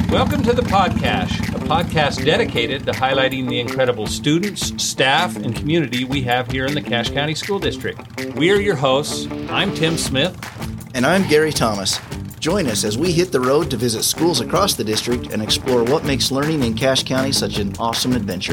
Welcome to the Podcast, a podcast dedicated to highlighting the incredible students, staff, and community we have here in the Cache County School District. We are your hosts. I'm Tim Smith. And I'm Gary Thomas. Join us as we hit the road to visit schools across the district and explore what makes learning in Cache County such an awesome adventure.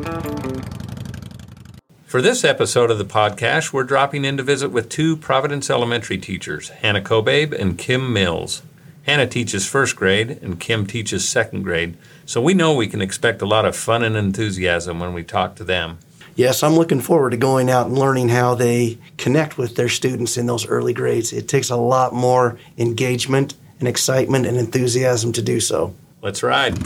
For this episode of the podcast, we're dropping in to visit with two Providence Elementary teachers, Hannah Kobabe and Kim Mills. Hannah teaches first grade and Kim teaches second grade, so we know we can expect a lot of fun and enthusiasm when we talk to them. Yes, I'm looking forward to going out and learning how they connect with their students in those early grades. It takes a lot more engagement and excitement and enthusiasm to do so. Let's ride.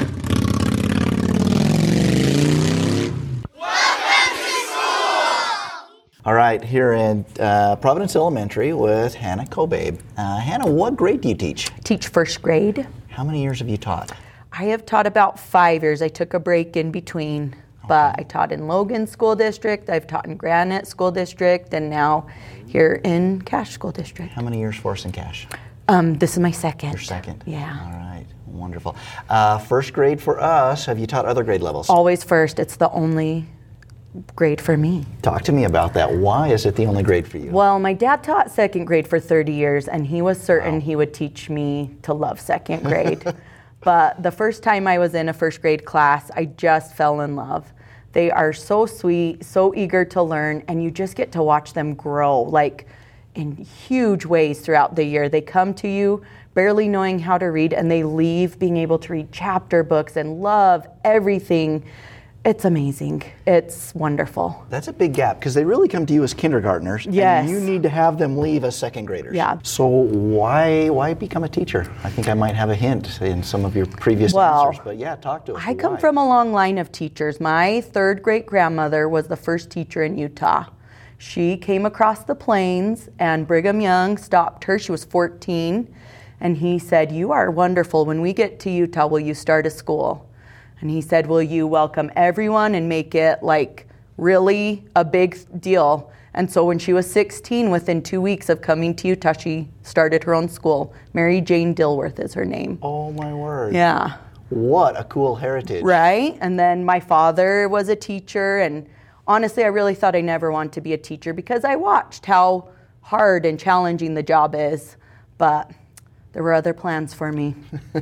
All right, here in Providence Elementary with Hannah Kobabe. Hannah, what grade do you teach? Teach first grade. How many years have you taught? I have taught about 5 years. I took a break in between, but I taught in Logan School District, I've taught in Granite School District, and now here in Cache School District. How many years for us in Cache? This is my second. Your second? Yeah. All right, wonderful. First grade for us, have you taught other grade levels? Always first. It's the only grade for me. Talk to me about that. Why is it the only grade for you? Well, my dad taught second grade for 30 years, and he was certain he would teach me to love second grade. But the first time I was in a first grade class, I just fell in love. They are so sweet, so eager to learn, and you just get to watch them grow, like in huge ways throughout the year. They come to you barely knowing how to read, and they leave being able to read chapter books and love everything. It's amazing. It's wonderful. That's a big gap because they really come to you as kindergartners. Yes. And you need to have them leave as second graders. Yeah. So why become a teacher? I think I might have a hint in some of your previous answers. But yeah, talk to us. I come from a long line of teachers. My third great grandmother was the first teacher in Utah. She came across the plains and Brigham Young stopped her. She was 14 and he said, "You are wonderful. When we get to Utah, will you start a school?" And he said, "Will you welcome everyone and make it like really a big deal?" And so when she was 16, within 2 weeks of coming to Utah, she started her own school. Mary Jane Dilworth is her name. Oh my word. Yeah. What a cool heritage. Right? And then my father was a teacher, and honestly, I really thought I never wanted to be a teacher because I watched how hard and challenging the job is, but there were other plans for me.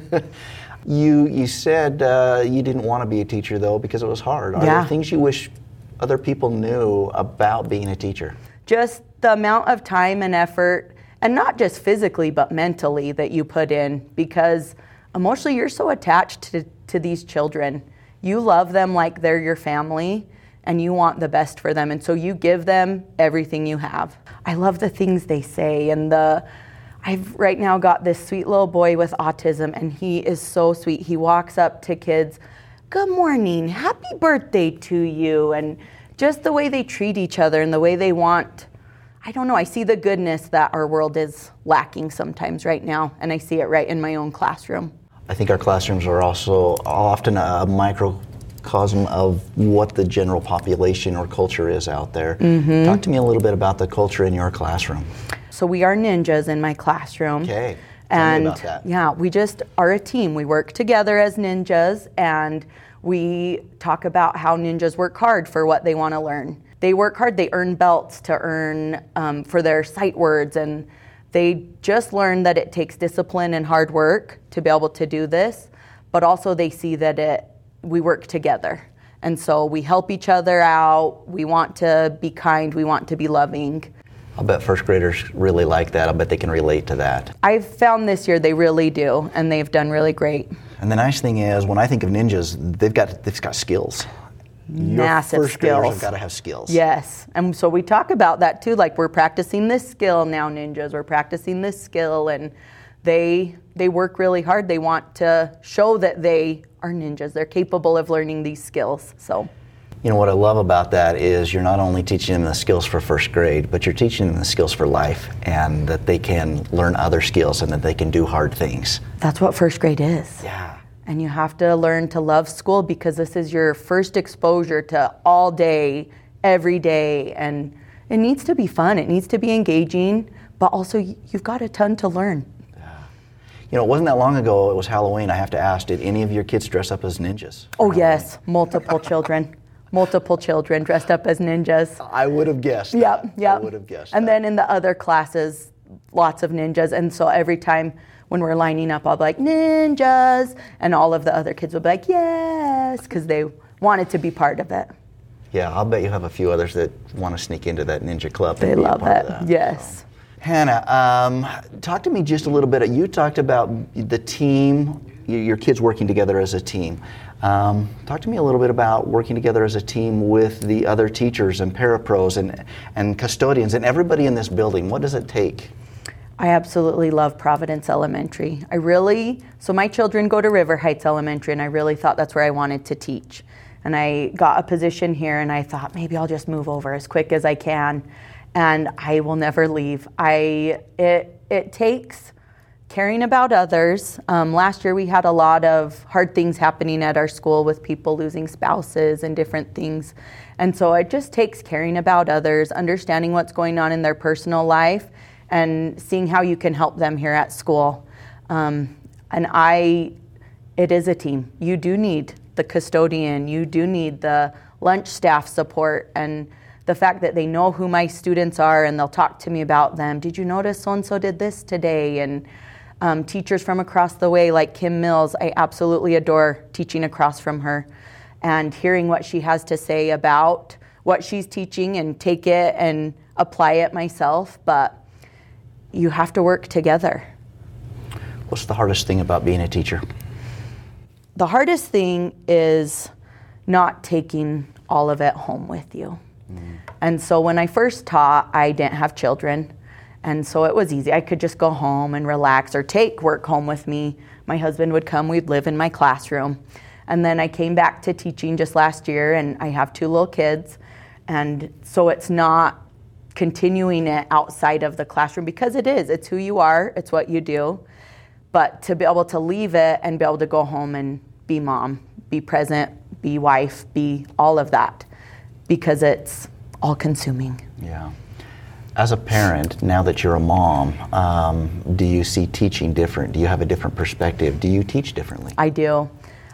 You said you didn't want to be a teacher, though, because it was hard. Are there things you wish other people knew about being a teacher? Just the amount of time and effort, and not just physically, but mentally, that you put in, because emotionally, you're so attached to these children. You love them like they're your family, and you want the best for them, and so you give them everything you have. I love the things they say, and I've right now got this sweet little boy with autism, and he is so sweet. He walks up to kids, "Good morning, happy birthday to you," and just the way they treat each other and the way they want, I don't know, I see the goodness that our world is lacking sometimes right now, and I see it right in my own classroom. I think our classrooms are also often a microcosm of what the general population or culture is out there. Mm-hmm. Talk to me a little bit about the culture in your classroom. So we are ninjas in my classroom. Okay, tell me about that. Yeah, we just are a team. We work together as ninjas, and we talk about how ninjas work hard for what they want to learn. They work hard. They earn belts to earn for their sight words, and they just learn that it takes discipline and hard work to be able to do this, but also they see that we work together. And so we help each other out. We want to be kind. We want to be loving. I'll bet first graders really like that. I'll bet they can relate to that. I've found this year they really do, and they've done really great. And the nice thing is, when I think of ninjas, they've got skills. Massive Your first skills. graders have got to have skills. Yes, and so we talk about that too. Like, we're practicing this skill now, ninjas. We're practicing this skill, and they work really hard. They want to show that they are ninjas. They're capable of learning these skills. So. You know, what I love about that is you're not only teaching them the skills for first grade, but you're teaching them the skills for life, and that they can learn other skills and that they can do hard things. That's what first grade is. Yeah. And you have to learn to love school because this is your first exposure to all day, every day, and it needs to be fun. It needs to be engaging, but also you've got a ton to learn. You know, it wasn't that long ago, it was Halloween. I have to ask, did any of your kids dress up as ninjas? Oh, yes, multiple children. Multiple children dressed up as ninjas. I would have guessed. Yep. I would have guessed. And then in the other classes, lots of ninjas. And so every time when we're lining up, I'll be like, ninjas. And all of the other kids will be like, yes, because they wanted to be part of it. Yeah, I'll bet you have a few others that want to sneak into that ninja club. They and be a love part it. of that. Yes. So. Hannah, talk to me just a little bit. You talked about the team, your kids working together as a team. Talk to me a little bit about working together as a team with the other teachers and parapros and custodians and everybody in this building. What does it take? I absolutely love Providence Elementary. So my children go to River Heights Elementary, and I really thought that's where I wanted to teach. And I got a position here, and I thought maybe I'll just move over as quick as I can, and I will never leave. It takes caring about others. Last year we had a lot of hard things happening at our school with people losing spouses and different things. And so it just takes caring about others, understanding what's going on in their personal life, and seeing how you can help them here at school. It is a team. You do need the custodian, you do need the lunch staff support, and the fact that they know who my students are and they'll talk to me about them. Did you notice so-and-so did this today? And teachers from across the way like Kim Mills, I absolutely adore teaching across from her and hearing what she has to say about what she's teaching and take it and apply it myself. But you have to work together. What's the hardest thing about being a teacher? The hardest thing is not taking all of it home with you. And so when I first taught, I didn't have children. And so it was easy. I could just go home and relax or take work home with me. My husband would come, we'd live in my classroom. And then I came back to teaching just last year, and I have 2 little kids. And so it's not continuing it outside of the classroom, because it's who you are, it's what you do. But to be able to leave it and be able to go home and be mom, be present, be wife, be all of that, because it's all consuming. Yeah. As a parent, now that you're a mom, do you see teaching different? Do you have a different perspective? Do you teach differently? I do.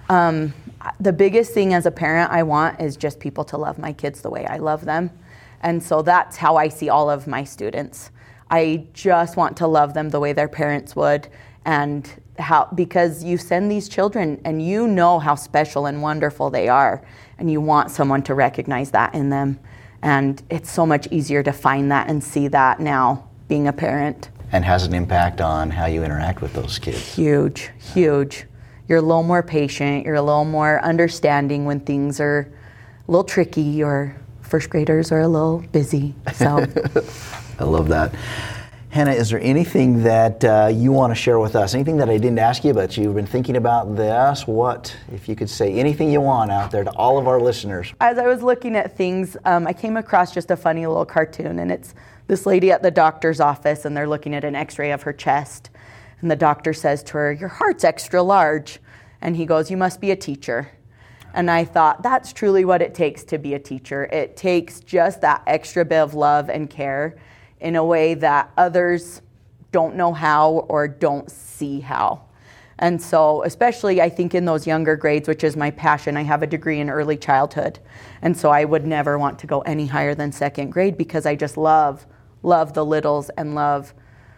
The biggest thing as a parent I want is just people to love my kids the way I love them. And so that's how I see all of my students. I just want to love them the way their parents would, and because you send these children and you know how special and wonderful they are, and you want someone to recognize that in them. And it's so much easier to find that and see that now, being a parent. And has an impact on how you interact with those kids? Huge, huge. You're a little more patient, you're a little more understanding when things are a little tricky, or first graders are a little busy, so. I love that. Hannah, is there anything that you want to share with us? Anything that I didn't ask you, but you've been thinking about this? What, if you could say anything you want out there to all of our listeners? As I was looking at things, I came across just a funny little cartoon, and it's this lady at the doctor's office, and they're looking at an x-ray of her chest. And the doctor says to her, "Your heart's extra large." And he goes, "You must be a teacher." And I thought, that's truly what it takes to be a teacher. It takes just that extra bit of love and care in a way that others don't know how or don't see how. And so, especially I think in those younger grades, which is my passion, I have a degree in early childhood. And so I would never want to go any higher than 2nd grade, because I just love the littles and love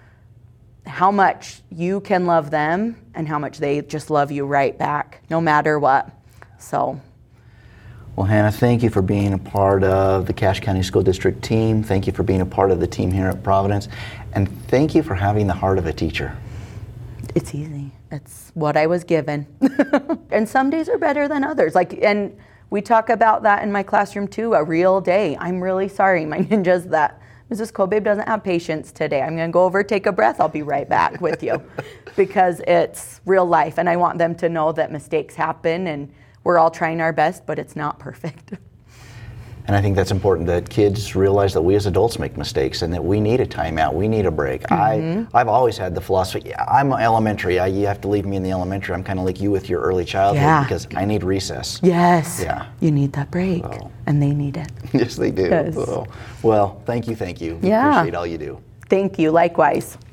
how much you can love them and how much they just love you right back, no matter what. So. Well, Hannah, thank you for being a part of the Cache County School District team. Thank you for being a part of the team here at Providence. And thank you for having the heart of a teacher. It's easy. It's what I was given. And some days are better than others. And we talk about that in my classroom too, a real day. I'm really sorry, my ninjas, that Mrs. Kobabe doesn't have patience today. I'm going to go over, take a breath. I'll be right back with you, because it's real life. And I want them to know that mistakes happen, and we're all trying our best, but it's not perfect. And I think that's important, that kids realize that we as adults make mistakes and that we need a timeout, we need a break. Mm-hmm. I've always had the philosophy, I'm elementary, you have to leave me in the elementary. I'm kind of like you with your early childhood, because I need recess. Yes, yeah. You need that break, and they need it. Yes, they do. Yes. Well, thank you. Yeah. Appreciate all you do. Thank you, likewise.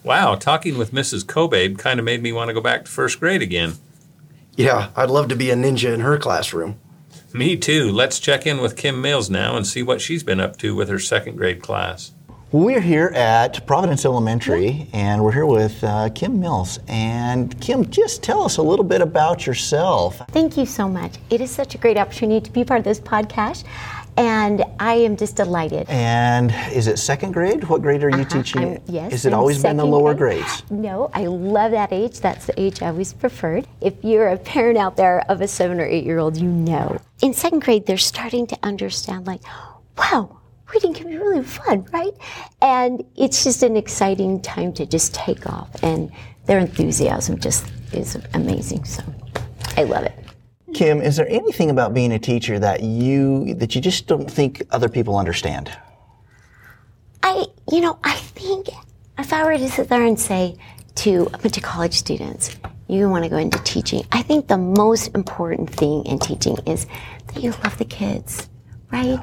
Wow, talking with Mrs. Kobabe kind of made me want to go back to first grade again. Yeah, I'd love to be a ninja in her classroom. Me too. Let's check in with Kim Mills now and see what she's been up to with her second grade class. We're here at Providence Elementary, and we're here with Kim Mills. And Kim, just tell us a little bit about yourself. Thank you so much. It is such a great opportunity to be part of this podcast, and I am just delighted. And is it second grade? What grade are you teaching? Yes. Has it always been the lower grade. grades? No, I love that age. That's the age I always preferred. If you're a parent out there of a 7 or 8 year old, you know. In second grade, they're starting to understand, like, wow, reading can be really fun, right? And it's just an exciting time to just take off, and their enthusiasm just is amazing. So I love it. Kim, is there anything about being a teacher that you just don't think other people understand? I think if I were to sit there and say to a bunch of college students, you want to go into teaching, I think the most important thing in teaching is that you love the kids, right?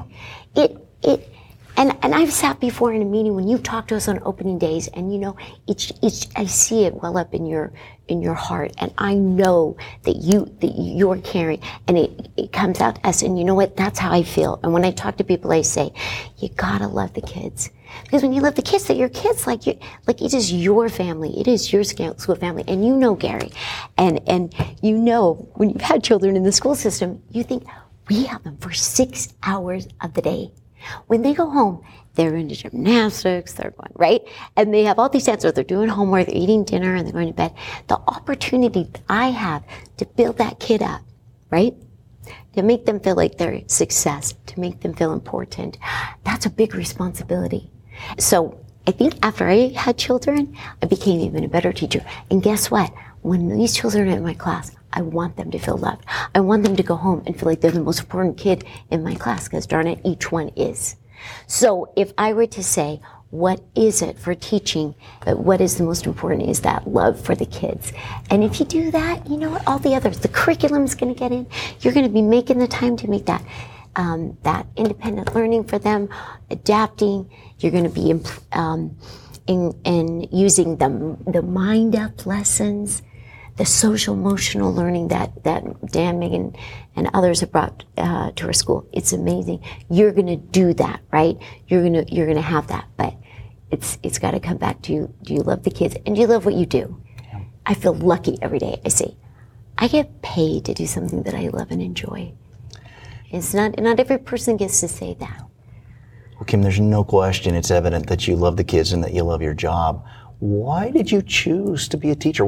And I've sat before in a meeting when you've talked to us on opening days, and I see it well up in your heart, and I know that you're caring, and it comes out to us, and you know what? That's how I feel. And when I talk to people, I say, you gotta love the kids, because when you love the kids, they're your kids, like it is your family, it is your school family, and you know, Gary, and you know when you've had children in the school system, you think we have them for 6 hours of the day. When they go home, they're into gymnastics, they're going, right? And they have all these answers. They're doing homework, they're eating dinner, and they're going to bed. The opportunity that I have to build that kid up, right? To make them feel like they're a success, to make them feel important, that's a big responsibility. So I think after I had children, I became even a better teacher. And guess what? When these children are in my class, I want them to feel loved. I want them to go home and feel like they're the most important kid in my class, because darn it, each one is. So if I were to say, what is it for teaching, what is the most important is that love for the kids. And if you do that, you know what, all the others, the curriculum's gonna get in, you're gonna be making the time to make that independent learning for them, adapting, you're gonna be in using the mind up lessons, the social emotional learning that Dan, Megan, and others have brought to our school. It's amazing. You're going to do that, right? You're going to have that, but it's got to come back to, do you love the kids, and do you love what you do? Yeah. I feel lucky every day. I say, I get paid to do something that I love and enjoy. It's not every person gets to say that. Well, Kim, there's no question. It's evident that you love the kids and that you love your job. Why did you choose to be a teacher?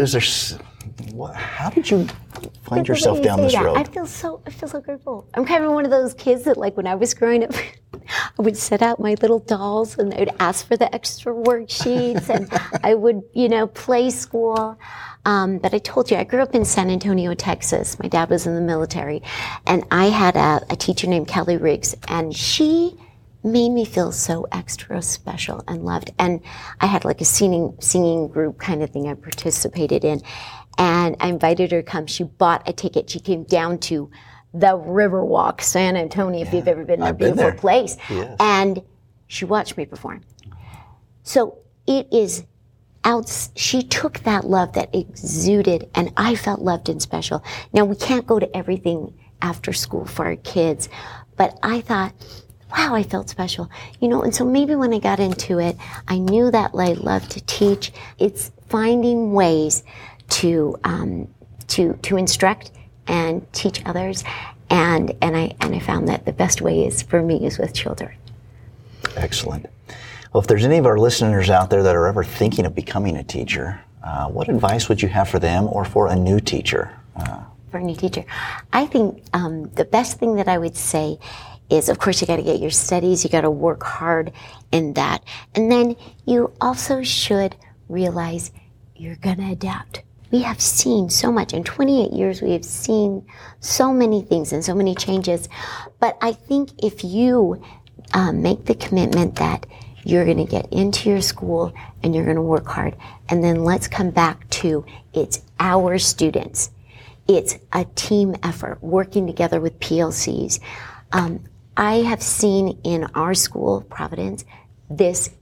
How did you find yourself down this road? I feel so grateful. I'm kind of one of those kids that, like, when I was growing up, I would set out my little dolls and I would ask for the extra worksheets, and I would, play school. But I told you, I grew up in San Antonio, Texas. My dad was in the military, and I had a teacher named Kelly Riggs, and she made me feel so extra special and loved. And I had like a singing group kind of thing I participated in. And I invited her to come. She bought a ticket. She came down to the Riverwalk, San Antonio, if you've ever been there, beautiful place. Yes. And she watched me perform. So it is she took that love that exuded, and I felt loved and special. Now, we can't go to everything after school for our kids, but I thought, wow, I felt special. And so maybe when I got into it, I knew that I loved to teach. It's finding ways to instruct and teach others, and I found that the best way for me is with children. Excellent. Well, if there's any of our listeners out there that are ever thinking of becoming a teacher, what advice would you have for them or for a new teacher? For a new teacher, I think the best thing that I would say is, of course, you got to get your studies, you got to work hard in that. And then you also should realize you're going to adapt. We have seen so much. In 28 years, we have seen so many things and so many changes. But I think if you make the commitment that you're going to get into your school and you're going to work hard, and then let's come back to it's our students. It's a team effort, working together with PLCs. I have seen in our school, Providence, this is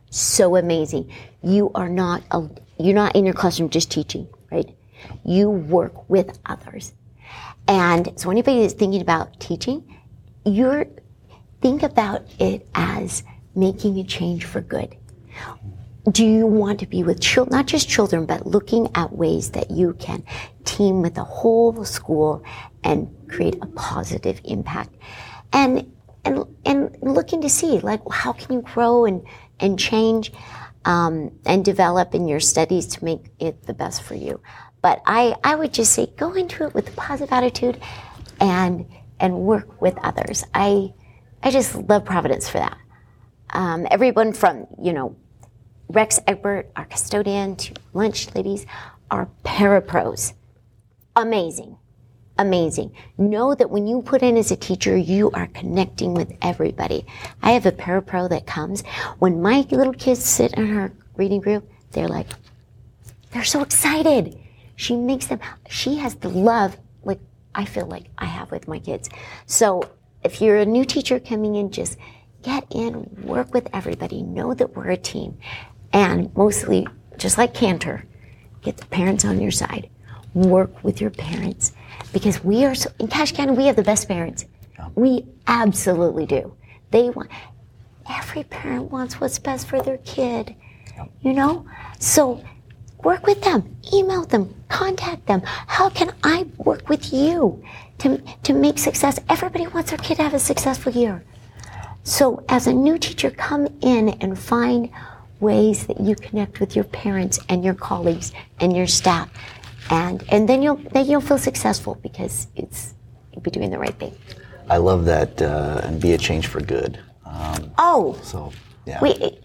so amazing. You're not in your classroom just teaching, right? You work with others. And so anybody that's thinking about teaching, think about it as making a change for good. Do you want to be with children, not just children, but looking at ways that you can team with the whole school and create a positive impact? And looking to see, like, how can you grow and change and develop in your studies to make it the best for you. But I would just say go into it with a positive attitude and work with others. I just love Providence for that. Everyone from, Rex Egbert, our custodian, to lunch ladies, are parapros. Amazing. Amazing. Know that when you put in as a teacher, you are connecting with everybody. I have a parapro that comes. When my little kids sit in her reading group, they're so excited. She has the love, like I feel like I have with my kids. So if you're a new teacher coming in, just get in, work with everybody, know that we're a team. And mostly, just like Cantor, get the parents on your side. Work with your parents. Because in Cache County, we have the best parents. Yeah. We absolutely do. Every parent wants what's best for their kid, So work with them, email them, contact them. How can I work with you to make success? Everybody wants their kid to have a successful year. So as a new teacher, come in and find ways that you connect with your parents and your colleagues and your staff. And then you'll feel successful because you'll be doing the right thing. I love that, and be a change for good. So yeah.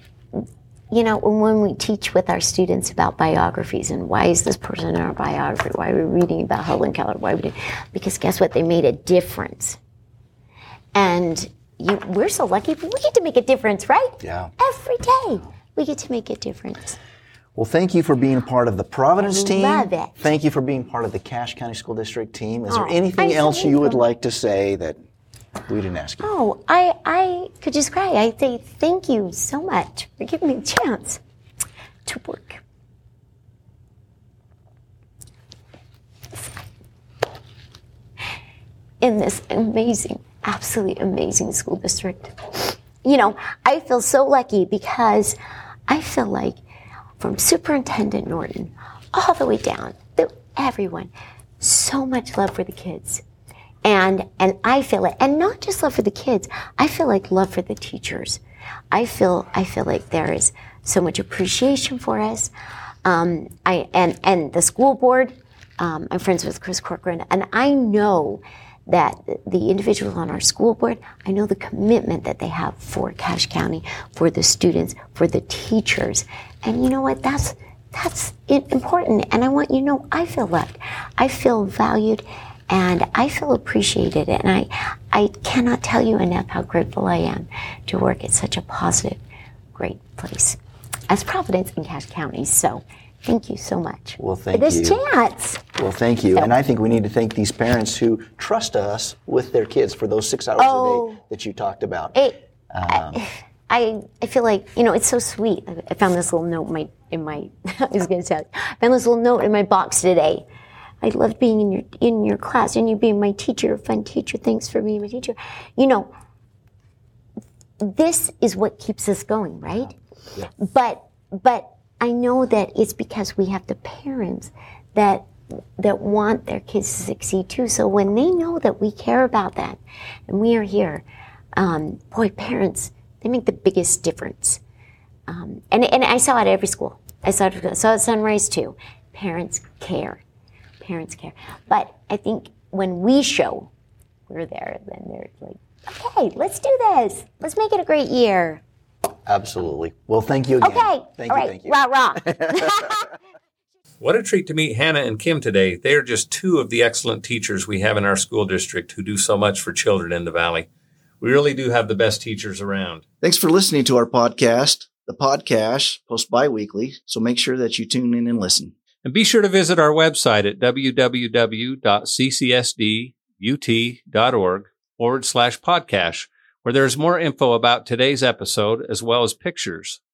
When we teach with our students about biographies and why is this person in our biography, why are we reading about Helen Keller, because guess what? They made a difference. And we're so lucky, we get to make a difference, right? Yeah. Every day we get to make a difference. Well, thank you for being a part of the Providence team. Love it. Thank you for being part of the Cache County School District team. Is there I'm anything else so you would welcome. like to say that we didn't ask you? I could just cry. I say thank you so much for giving me a chance to work. In this amazing, absolutely amazing school district. I feel so lucky because I feel like from Superintendent Norton all the way down, everyone, so much love for the kids. And I feel it, and not just love for the kids, I feel like love for the teachers. I feel like there is so much appreciation for us. And the school board, I'm friends with Chris Corcoran, and I know that the individuals on our school board, I know the commitment that they have for Cache County, for the students, for the teachers. And you know what? That's important. And I want you to know I feel loved. I feel valued. And I feel appreciated. And I cannot tell you enough how grateful I am to work at such a positive, great place as Providence and Cache County. So thank you so much for this chance. Well, thank you. And I think we need to thank these parents who trust us with their kids for those 6 hours a day that you talked about. I feel like, it's so sweet. I found this little note in my I was going to say, I found this little note in my box today. I loved being in your class and you being my teacher, a fun teacher. Thanks for being my teacher. This is what keeps us going, right? Yeah. But I know that it's because we have the parents that want their kids to succeed too. So when they know that we care about that and we are here, parents, they make the biggest difference. And I saw it at every school. I saw it at Sunrise too. Parents care. Parents care. But I think when we show we're there, then they're like, okay, let's do this. Let's make it a great year. Absolutely. Well, thank you again. Okay. Thank you. Rah, rah. What a treat to meet Hannah and Kim today. They are just two of the excellent teachers we have in our school district who do so much for children in the Valley. We really do have the best teachers around. Thanks for listening to our podcast. The podcast posts bi-weekly, so make sure that you tune in and listen. And be sure to visit our website at www.ccsdut.org/podcast, where there's more info about today's episode as well as pictures.